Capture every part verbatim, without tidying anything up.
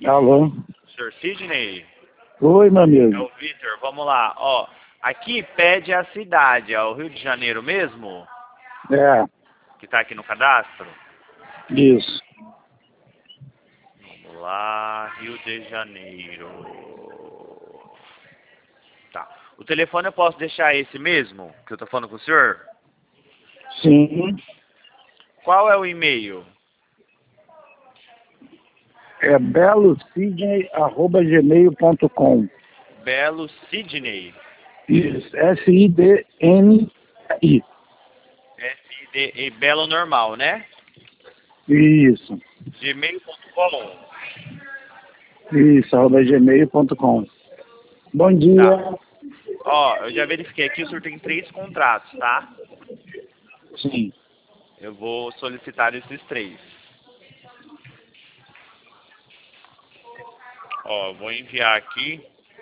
Alô? senhor Sidney? Oi, meu É amigo. o Vitor, vamos lá. Ó, aqui pede a cidade, é o Rio de Janeiro mesmo? É, Que tá aqui no cadastro? isso. Vamos lá, Rio de Janeiro. Tá. O telefone eu posso deixar esse mesmo, que eu tô falando com o senhor? Sim. Qual é o e-mail? É belosidney arroba gmail ponto com. Belo Sidney. Isso. S I D N I. S I D E, Belo normal, né? Isso. gmail ponto com. Isso, arroba gmail ponto com. Bom dia. Tá. Ó, eu já verifiquei aqui, o senhor tem três contratos, tá? Sim. Eu vou solicitar esses três. Ó, eu vou enviar aqui.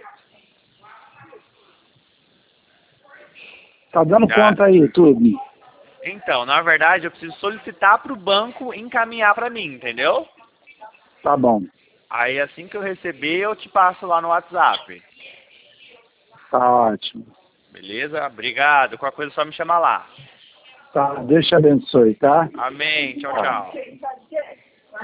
Tá dando Já. conta aí, tudo? Então, na verdade, eu preciso solicitar para o banco encaminhar para mim, entendeu? Tá bom. Aí, assim que eu receber, eu te passo lá no WhatsApp. Tá ótimo. Beleza? Obrigado. Qualquer coisa é só me chamar lá. Tá, Deus te abençoe, tá? Amém. Tchau, Tá. tchau.